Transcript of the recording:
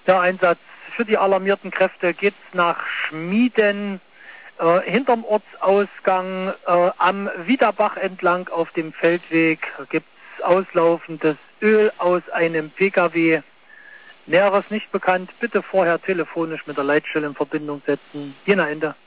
Der Einsatz für die alarmierten Kräfte geht nach Schmieden, hinterm Ortsausgang, am Wiederbach entlang auf dem Feldweg gibt es auslaufendes Öl aus einem Pkw. Näheres nicht bekannt. Bitte vorher telefonisch mit der Leitstelle in Verbindung setzen. Jena Ende.